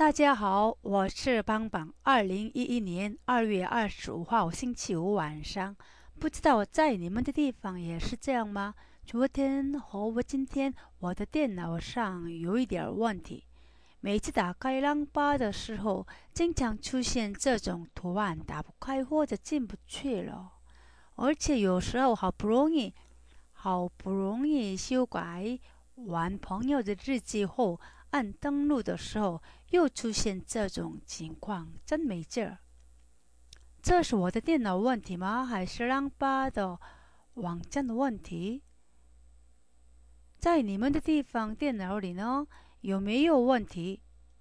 大家好，我是邦邦。2011年2月25号星期五晚上，不知道在你们的地方也是这样吗？昨天和今天我的电脑上有一点问题，每次打开浪吧的时候，经常出现这种图案打不开或者进不去了，而且有时候好不容易修改完朋友的日记后，按登录的时候又出现这种情况，真没劲儿。这是我的电脑问题吗？还是让吧的网站的问题？在你们的地方电脑里呢，有没有问题？